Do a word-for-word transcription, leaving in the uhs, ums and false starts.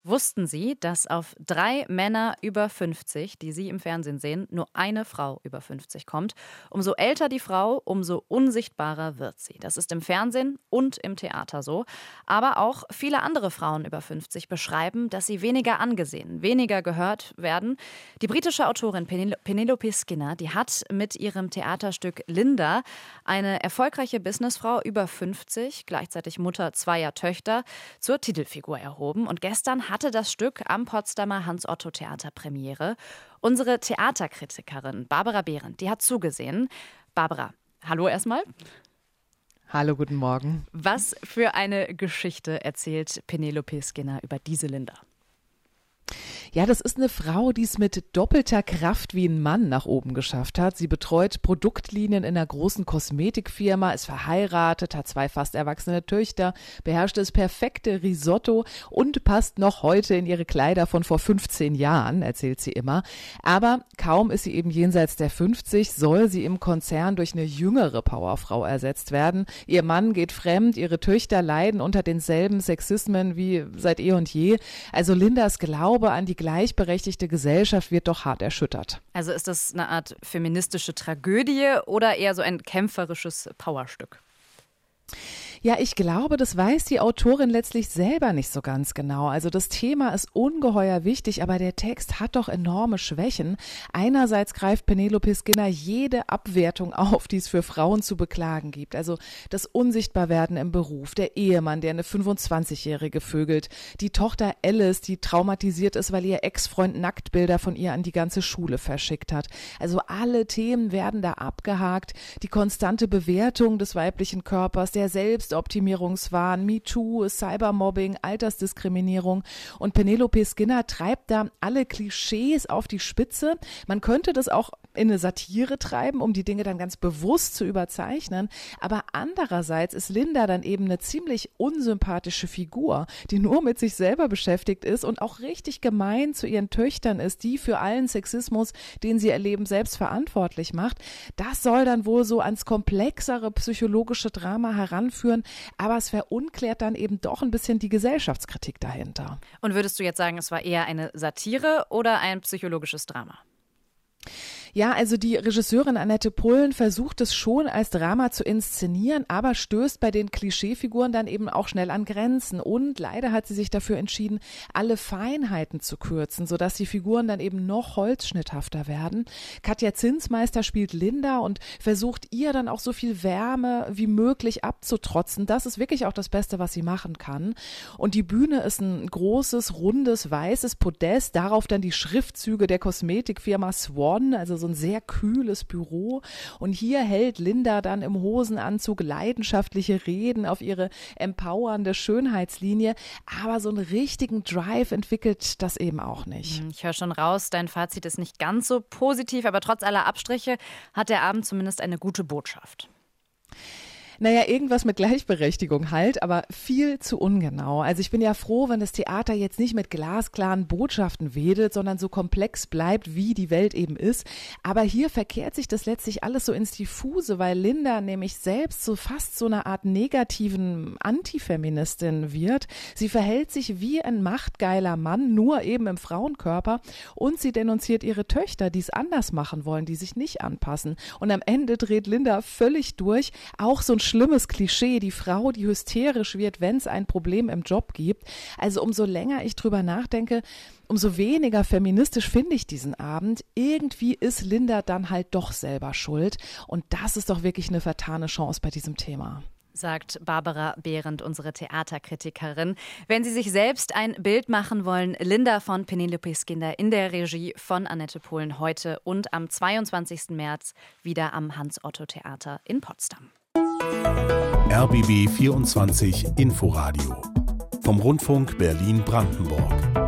Wussten Sie, dass auf drei Männer über fünfzig, die Sie im Fernsehen sehen, nur eine Frau über fünfzig kommt? Umso älter die Frau, umso unsichtbarer wird sie. Das ist im Fernsehen und im Theater so. Aber auch viele andere Frauen über fünfzig beschreiben, dass sie weniger angesehen, weniger gehört werden. Die britische Autorin Penelope Skinner, die hat mit ihrem Theaterstück Linda eine erfolgreiche Businessfrau über fünfzig, gleichzeitig Mutter zweier Töchter, zur Titelfigur erhoben. Und gestern hatte das Stück am Potsdamer Hans-Otto-Theater Premiere. Unsere Theaterkritikerin Barbara Behrendt, die hat zugesehen. Barbara, hallo erstmal. Hallo, guten Morgen. Was für eine Geschichte erzählt Penelope Skinner über diese Linda? Ja, das ist eine Frau, die es mit doppelter Kraft wie ein Mann nach oben geschafft hat. Sie betreut Produktlinien in einer großen Kosmetikfirma, ist verheiratet, hat zwei fast erwachsene Töchter, beherrscht das perfekte Risotto und passt noch heute in ihre Kleider von vor fünfzehn Jahren, erzählt sie immer. Aber kaum ist sie eben jenseits der fünfzig, soll sie im Konzern durch eine jüngere Powerfrau ersetzt werden. Ihr Mann geht fremd, ihre Töchter leiden unter denselben Sexismen wie seit eh und je. Also Lindas Glaube an die gleichberechtigte Gesellschaft wird doch hart erschüttert. Also ist das eine Art feministische Tragödie oder eher so ein kämpferisches Powerstück? Ja, ich glaube, das weiß die Autorin letztlich selber nicht so ganz genau. Also das Thema ist ungeheuer wichtig, aber der Text hat doch enorme Schwächen. Einerseits greift Penelope Skinner jede Abwertung auf, die es für Frauen zu beklagen gibt. Also das Unsichtbarwerden im Beruf, der Ehemann, der eine fünfundzwanzigjährige vögelt, die Tochter Alice, die traumatisiert ist, weil ihr Ex-Freund Nacktbilder von ihr an die ganze Schule verschickt hat. Also alle Themen werden da abgehakt. Die konstante Bewertung des weiblichen Körpers, der selbst Optimierungswahn, MeToo, Cybermobbing, Altersdiskriminierung und Penelope Skinner treibt da alle Klischees auf die Spitze. Man könnte das auch in eine Satire treiben, um die Dinge dann ganz bewusst zu überzeichnen. Aber andererseits ist Linda dann eben eine ziemlich unsympathische Figur, die nur mit sich selber beschäftigt ist und auch richtig gemein zu ihren Töchtern ist, die für allen Sexismus, den sie erleben, selbst verantwortlich macht. Das soll dann wohl so ans komplexere psychologische Drama heranführen, aber es verunklärt dann eben doch ein bisschen die Gesellschaftskritik dahinter. Und würdest du jetzt sagen, es war eher eine Satire oder ein psychologisches Drama? Ja, also die Regisseurin Annette Pullen versucht es schon als Drama zu inszenieren, aber stößt bei den Klischeefiguren dann eben auch schnell an Grenzen. Und leider hat sie sich dafür entschieden, alle Feinheiten zu kürzen, sodass die Figuren dann eben noch holzschnitthafter werden. Katja Zinsmeister spielt Linda und versucht ihr dann auch so viel Wärme wie möglich abzutrotzen. Das ist wirklich auch das Beste, was sie machen kann. Und die Bühne ist ein großes, rundes, weißes Podest, darauf dann die Schriftzüge der Kosmetikfirma Swan, also so ein sehr kühles Büro. Und hier hält Linda dann im Hosenanzug leidenschaftliche Reden auf ihre empowernde Schönheitslinie. Aber so einen richtigen Drive entwickelt das eben auch nicht. Ich höre schon raus, dein Fazit ist nicht ganz so positiv, aber trotz aller Abstriche hat der Abend zumindest eine gute Botschaft. Naja, irgendwas mit Gleichberechtigung halt, aber viel zu ungenau. Also ich bin ja froh, wenn das Theater jetzt nicht mit glasklaren Botschaften wedelt, sondern so komplex bleibt, wie die Welt eben ist. Aber hier verkehrt sich das letztlich alles so ins Diffuse, weil Linda nämlich selbst so fast so eine Art negativen Antifeministin wird. Sie verhält sich wie ein machtgeiler Mann, nur eben im Frauenkörper. Und sie denunziert ihre Töchter, die es anders machen wollen, die sich nicht anpassen. Und am Ende dreht Linda völlig durch. Auch so ein schlimmes Klischee, die Frau, die hysterisch wird, wenn es ein Problem im Job gibt. Also umso länger ich drüber nachdenke, umso weniger feministisch finde ich diesen Abend. Irgendwie ist Linda dann halt doch selber schuld. Und das ist doch wirklich eine vertane Chance bei diesem Thema. Sagt Barbara Behrendt, unsere Theaterkritikerin. Wenn Sie sich selbst ein Bild machen wollen, Linda von Penelope Skinner in der Regie von Annette Pullen heute und am zweiundzwanzigsten März wieder am Hans-Otto-Theater in Potsdam. R B B vierundzwanzig Inforadio vom Rundfunk Berlin-Brandenburg.